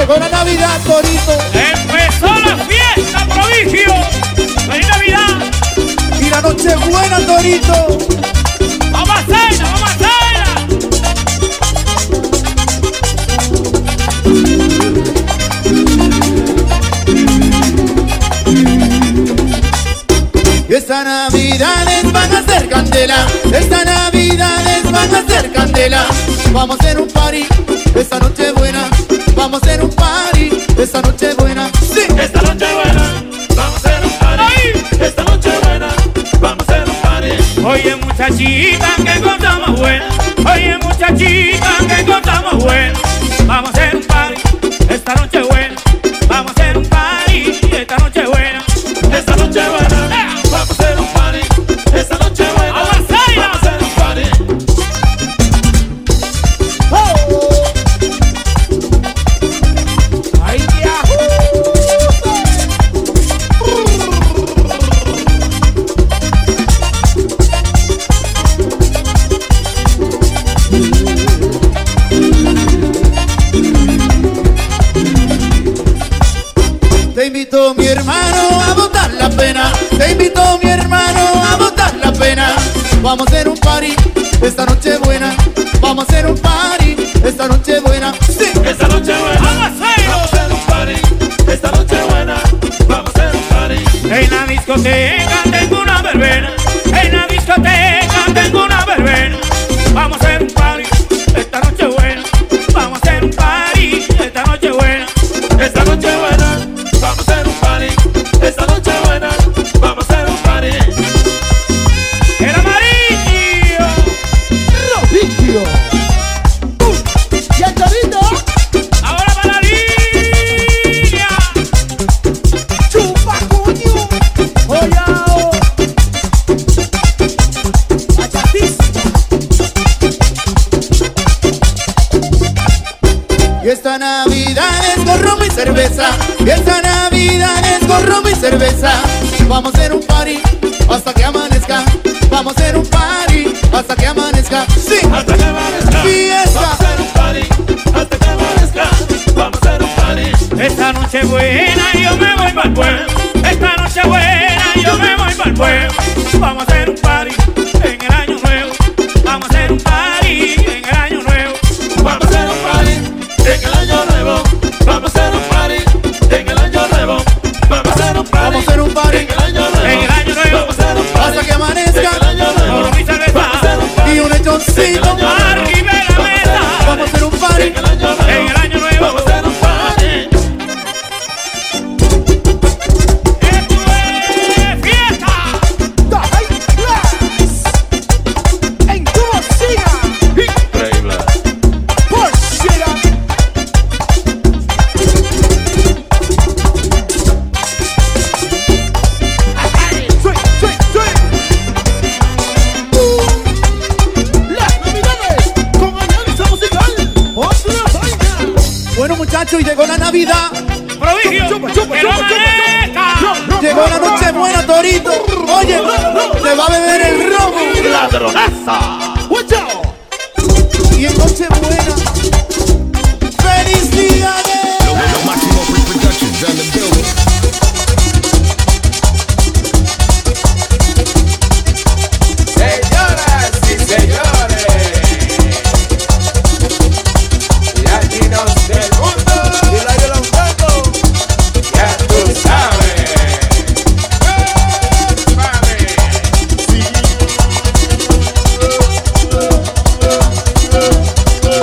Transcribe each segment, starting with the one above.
Llegó la Navidad, Torito. Empezó la fiesta, prodigio. ¡Feliz Navidad! Y la noche buena, Torito. ¡Vamos a hacerla, vamos a hacerla! Esta Navidades van a ser candela. Esta Navidades van a ser candela. Vamos a hacer un party esta noche buena. Vamos a hacer un party esta noche buena. Sí, Esta noche buena, vamos a hacer un party. Esta noche buena, vamos a hacer un party. Oye muchachita, que cosa más buena. Oye muchachita, que cosa más buena. Vamos a hacer un party esta noche buena. Vamos a hacer un party esta noche buena. Esta noche buena, vamos a hacer un party. Esta noche buena, Vamos a hacerla. vamos a hacer un party. ay, Yahoo. Te invito, mi hermano, a botar la pena. Te invito, mi hermano, a botar la pena. Vamos a hacer un party esta noche buena. Vamos a hacer un party esta noche buena. Sí, Esta noche buena, ¡Vamos a hacerlo! vamos a hacer un party. Esta noche buena, vamos a hacer un party. En la discoteca tengo una verbena. En la discoteca tengo una verbena. Vamos a hacer un party esta noche buena. Vamos a hacer un party esta noche buena. Esta noche buena, vamos a hacer un party. Esta noche buena, vamos a hacer un party. El amarillo. Prodigio. Y el Torito. Ahora para la línea. Chupa coño. Oyao. Achatísimo. Y esta Navidad es con ron y cerveza. Y esta Navidad es con ron y cerveza. Vamos a hacer un party hasta que amanezca. Vamos a hacer un party hasta que amanezca. Sí, Hasta que amanezca, fiesta. vamos a hacer un party. Hasta que amanezca, vamos a hacer un party. Esta noche buena yo me voy para el pueblo. Esta noche buena yo me voy para el pueblo. Vamos a hacer un party en el año nuevo. Vamos a hacer un party en el año nuevo. Vamos a hacer un party en el año nuevo. Vamos a hacer un party en el año nuevo. Vamos a hacer un party Vamos a hacer un party en el año nuevo. En el año nuevo. Vamos a hacer un party hasta que amanezca. en el año nuevo. Con mi cerveza. Vamos a hacer un party Y un lechoncito. Arriba de la mesa. Vamos a hacer un party. en el año nuevo. En el año nuevo. Vamos a hacer un party. Esto es fiesta. En tu bocina. Increíble. Por Shira. Las Navidades con Alianza Musical. Otra vaina. Bueno, muchachos, y llegó la Navidad. Prodigio. Que no amanezca. Llegó la noche buena, Torito. Oye, se va a beber el robo. Ladronaza. Watch out. Y en noche buena. ¡Felicidades! Lo máximo Productions on the building. Señoras y señores, latinos del mundo y la de los gatos, ya tú sabes. Mami. Sí.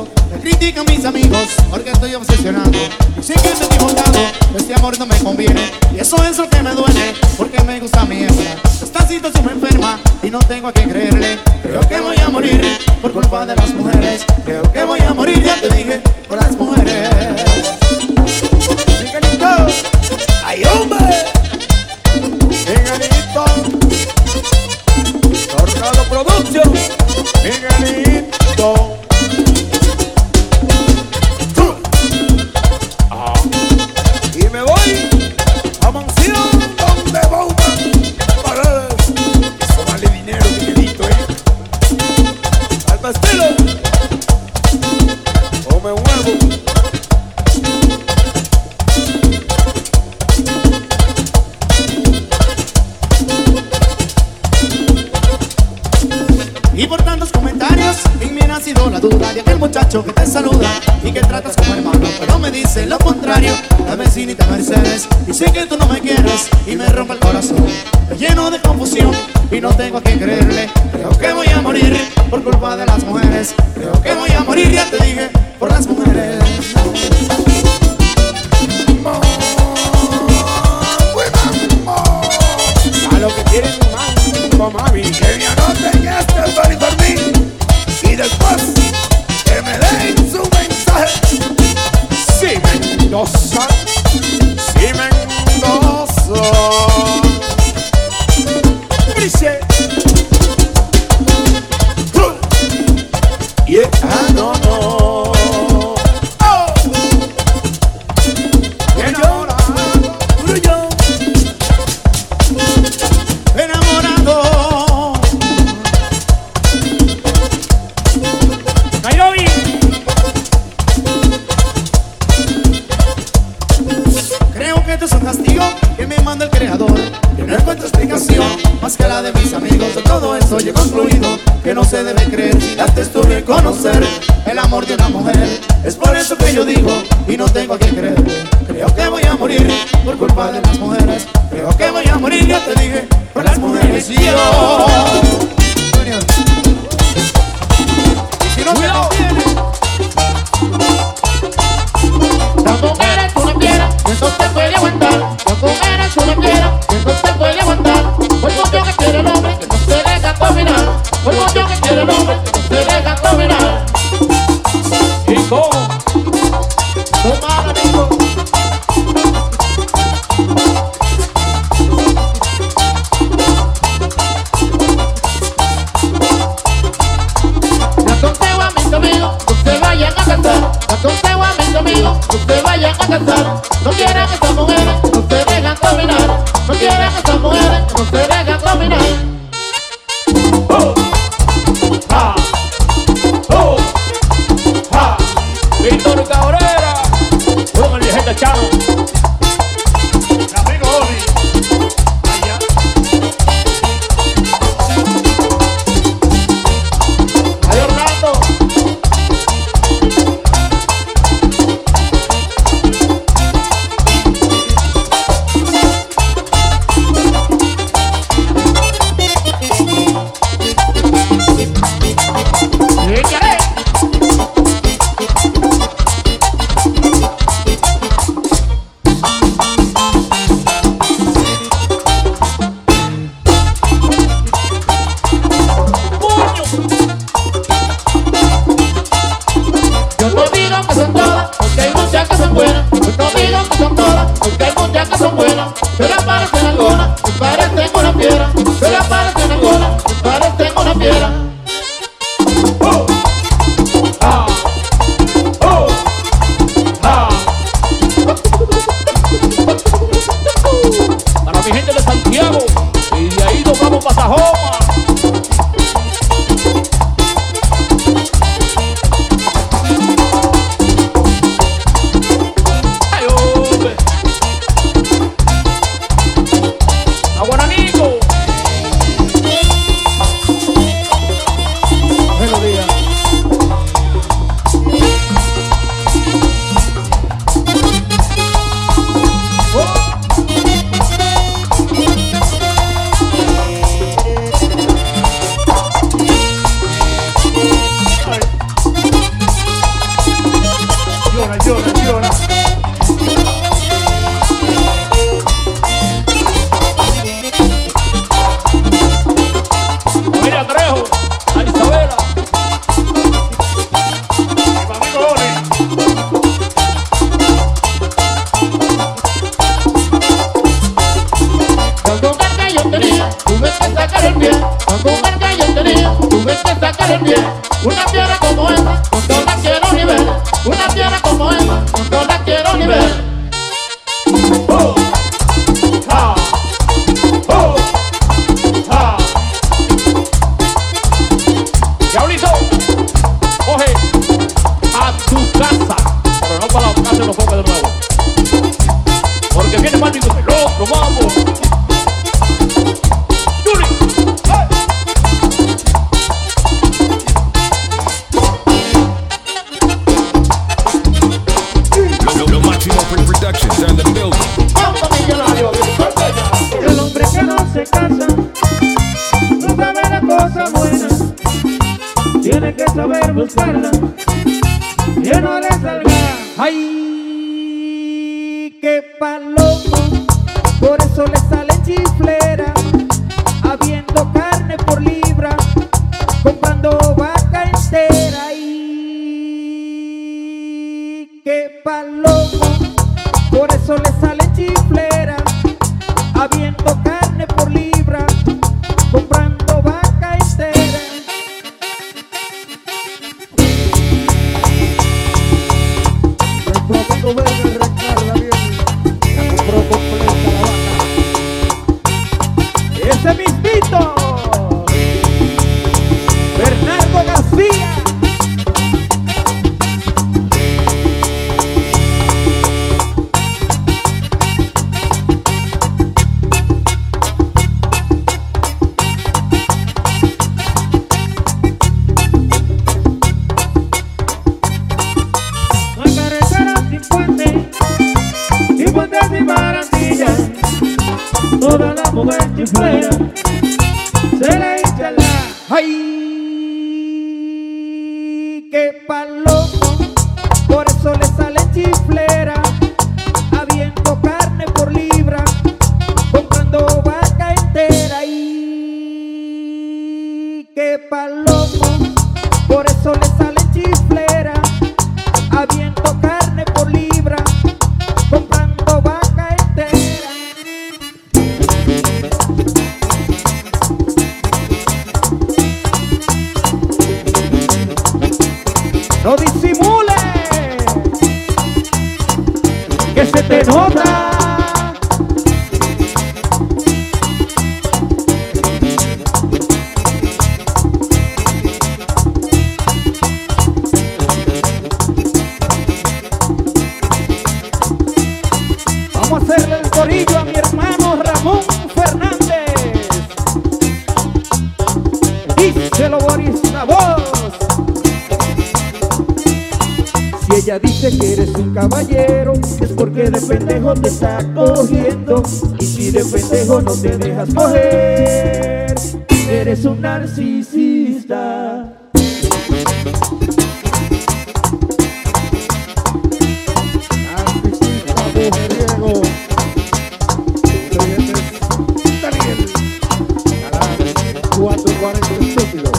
Me critican mis amigos porque estoy obsesionado. Dicen que estoy equivocado, este amor no me conviene. Y eso es lo que me duele, porque me gusta mi hembra. Esta situación me enferma y no tengo a quien creerle. Creo que voy a morir por culpa de las mujeres. Creo que voy a morir, ya te dije, por las mujeres. Miguelito, ¡ay, hombre! Miguelito, Tornado Production, Miguelito. Y me voy a Mansión donde Bowman Paredes. Eso vale dinero, Miguelito, al pastel o me muevo. Y por tantos comentarios en mí ha nacido la duda de aquel muchacho que te saluda y que tratas como hermano, pero me dice lo contrario. La vecinita Mercedes dice que tú no me quieres y me rompe el corazón. Me lleno de confusión y no tengo a quien creerle. Creo que voy a morir por culpa de las mujeres. Creo que voy a morir, ya te dije, por las mujeres. A lo que quieren mamá, mami, que me anoten este para mí y después que me den su mensaje. Sí, Mendoza, sí, Mendoza. Brice. Yeah, no, no. Oh. Enamorado. Nairobi. Creo que esto es un castigo que me manda el creador, que no encuentro explicación más que la de mis amigos. De todo esto yo he concluido que no se debe creer si antes tú reconocer el amor de una mujer. Es por eso que yo digo y no tengo a quien creer. Creo que voy a morir por culpa de las mujeres. Creo que voy a morir, ya te dije, por las mujeres. Y yo, Junior, y si no se conviene, No comeras una piedra, entonces puede aguantar. No comeras una piedra, entonces puede aguantar. Por mucho que quiere el hombre, que no se deja dominar. Por mucho que quiere el hombre, que no se deja dominar. Chico. Toma, amigo. Le aconsejo a mis amigos que se vayan a casar. Le aconsejo a mis amigos que se vayan a casar. No quieran esas mujeres que no se dejan dominar. No quieran esas mujeres que no se dejan dominar. Oh. Ah. Oh. Ah. Víctor Cabrera. Con el viejito Chano. Mi amigo Oli. Allá. Ay, Orlando. llora, llora, llora. Mira, Trejo, a Isabela. Mi amigo Oli. Cuando marca yo tenía, tuve que sacar el pie. Cuando marca yo tenía, tuve que sacar el pie. Una piedra como esa, no la quiero ni ver. Una piedra como esa, no la quiero ni ver. Oh, ha, oh, ha. Diablito, coge a tu casa, pero no para la casa de los focos de nuevo. Porque viene más digo, loco, vamos. Yuri, ¡hey! Lo Máximo Productions and the building. Vamos, millonario, El hombre que no se casa no sabe la cosa buena, tiene que saber buscarla, que no le salga. Ay, qué palomo, por eso le sale chiflera, habiendo carne por libra, comprando vaca entera. Ay, qué palomo, por eso le sale chiflera, habiendo carne por libra, comprando vaca entera. Nuestro amigo Verga recarga bien. La compró completa la vaca. Ese mismito, Bernardo García. No hay carretera sin puente, sin puentes sin barandillas. Toda la mujer chiflera se le hincha la. ¡Ay! ¡Qué palomo! Por eso le sale chiflera, habiendo carne por libra, comprando vaca entera. ¡Ay! ¡Qué palomo! Por eso le sale chiflera, habiendo carne por libra, comprando vaca entera. No disimule, que se te nota. Vamos a hacerle el corillo a mi hermano Ramón Fernández. Díselo, Boris, la voz. Si ella dice que eres un caballero, es porque de pendejo te está cogiendo. Y si de pendejo no te dejas coger, eres un narcisista. Narcisista, mujeriego. Ingredientes Daniel. A las 4:40 estúpido.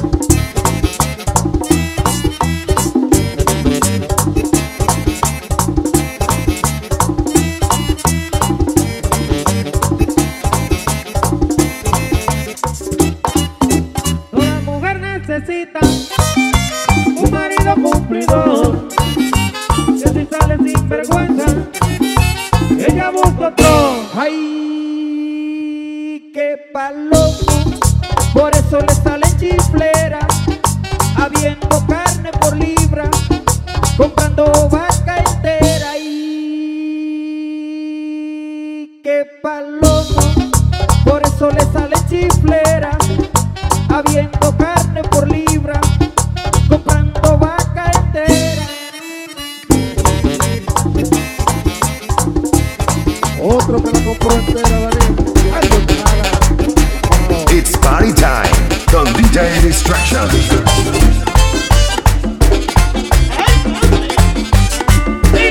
Toda mujer necesita un marido cumplidor, que si sale sin vergüenza, ella busca otro. ¡Ay, qué palomo! Por eso le sale chiflera, habiendo carne por libra, comprando vaca entera. ¡Ay, qué palomo! Por eso le sale chiflera, habiendo carne por libra, comprando vaca entera. Otro que la compró entera, Daniel. Ay, Dios mío, nada. It's party time con DJ Distraction. Sí,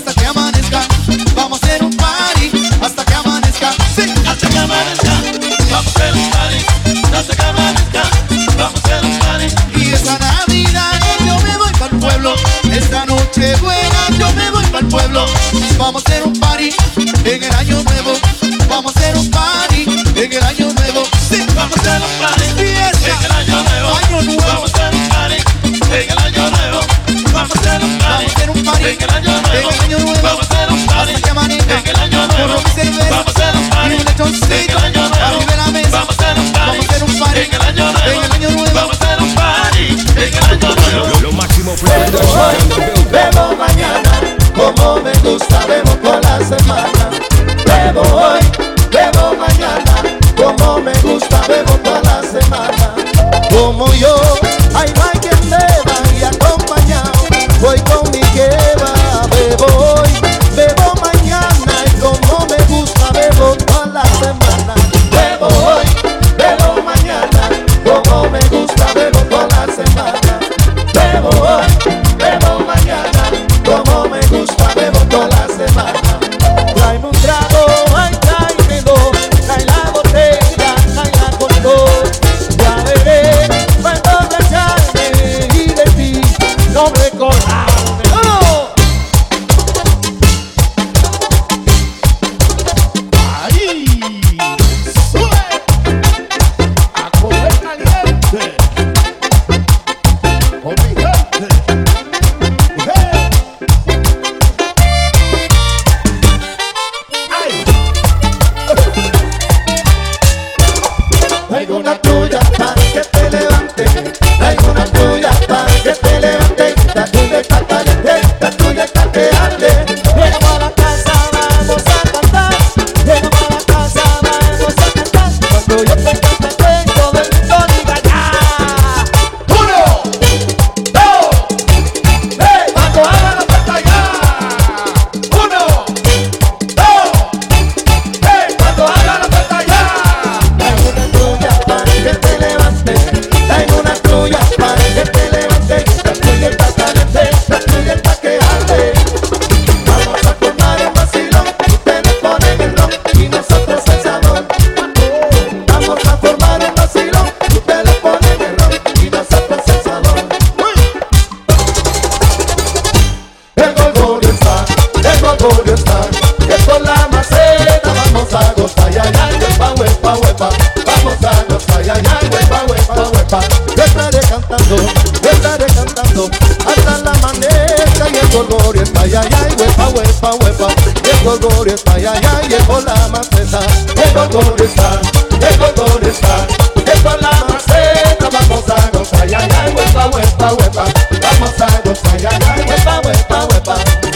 hasta que amanezca. Vamos a hacer un party hasta que amanezca. Sí, hasta que amanezca. Vamos a hacer un party hasta que amanezca. Vamos a hacer un party. y esta Navidad yo me voy para el pueblo. Esta noche buena yo me voy para el pueblo. Vamos a hacer un party en el año nuevo. Vamos a hacer un party en el año nuevo. Sí, Vamos a hacer un party fiesta. en el año nuevo. Año nuevo. Vamos a hacer un party en el año nuevo. Vamos a hacer un party Vamos a hacer un party en el año nuevo. en el año nuevo. Vamos a hacer un party hasta que amanezca. en el año nuevo. Con ron y cerveza Vamos a hacer un party y un lechoncito en el año nuevo. arriba de la mesa. Vamos a hacer un party Vamos a hacer un party en el año nuevo. en el año nuevo. Vamos a hacer un party en el año nuevo. Lo máximo production. Bebo mañana, como me gusta, bebo toda la semana. Bebo hoy, bebo mañana, como me gusta, bebo toda la semana. Como yo, hay no hay quien beba y acompañado, voy con mi jeva. Bebo hoy, bebo mañana y como me gusta, bebo toda la semana. Bebo hoy, bebo mañana, como me gusta, bebo toda la semana. Bebo hoy, bebo mañana, como me gusta, bebo toda la semana. Tráeme un trago, ay, tráemelo, trae la botella, tráela con dos. Ya veré cuando embriagarme y de ti no recordarme. ¡Oh! ¡Ahí! ¡Sube! ¡A comer caliente! ¡Con mi gente! ¡Hey! ¡Ay! Traigo una tuya para que te levante. Traigo una tuya para que te levante. La tuya está caliente, la tuya está que arde. Llegamos a la casa, vamos a cantar. Llegamos a la casa, vamos a cantar. Cuando yo te cante, todo el mundo diga ya. 1, 2, 3. Cuando haga la fiesta ya. 1, 2, 3. Cuando haga la fiesta ya. Traigo una tuya para que te levante. Traigo una tuya para que te levante. La tuya está caliente, la tuya está que arde. Vamos a formar un vacilón. Ustedes ponen el ron y nosotros el sabor. Vamos a formar un vacilón. Ustedes ponen el ron y nosotros el sabor. El Golgorio está, el Golgorio está. Que por la maceta vamos a gozar, ya, ya, huepa, huepa, huepa. Vamos a gozar, ya, ya, huepa, huepa, huepa. Yo estaré cantando hasta la amanezca. Y el Golgorio está, ya, ya, huepa, huepa, huepa. Y el Golgorio está, ya, ya, y por la maceta. El Golgorio está, el Golgorio está. Que por la maceta vamos a gozar, ya, ya, huepa, huepa, huepa. Vamos a gozar, ya, ya, huepa, huepa, huepa.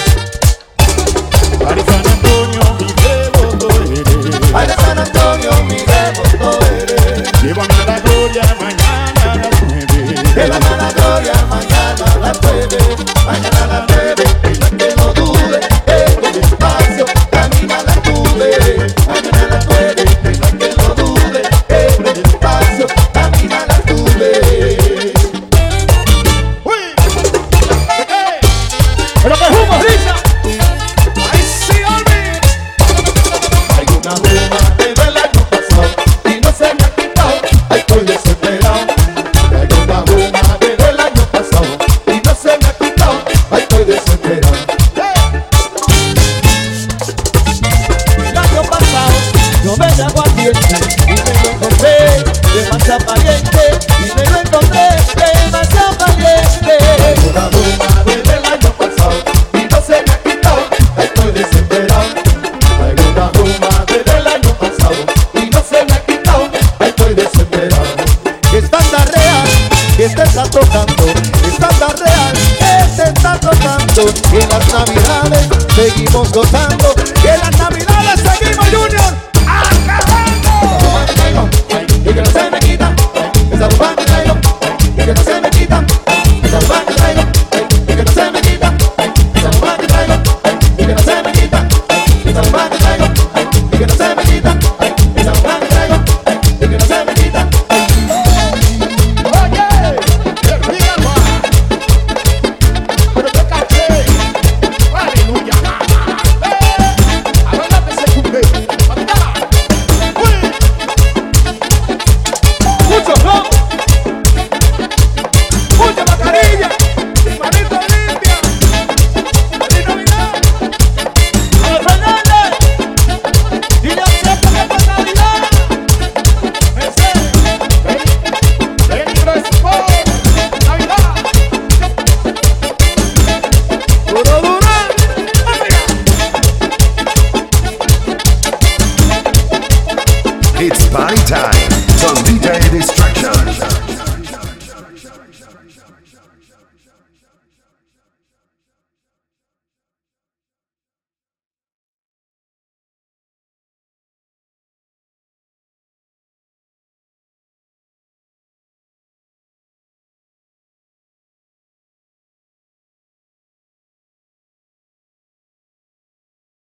Para San Antonio, mi devoto eres. Ay, de San Antonio, mi devoto eres. Llévame a la gloria mañana a las 9. Llévame a la gloria mañana a las 9. Mañana a las 9, y que no dude, con despacio, camina la nube. Mañana a las 9, y que no dude, con despacio, camina la nube. ¡Uy! ¿Qué? ¡Pero que jugo, risa! ¡Ay, sí, Olmi! Hay una bruma desde el año pasado y no se me ha quitado. Ay, estoy desesperado. Hay una bruma desde el año pasado y no se me ha quitado. Ay, estoy desesperado. El año pasado yo me llamo Aguardiente y me lo encontré demasiado valiente. Y me lo encontré demasiado valiente. Hay una bruma desde el año pasado y no se me ha quitado. Ay, estoy desesperado. Hay una bruma desde el año pasado y no se me ha quitado. Ay, estoy desesperado. Que estándar real, que este está tocando. Estándar real, este está tocando. Que en las navidades seguimos gozando. Que en las navidades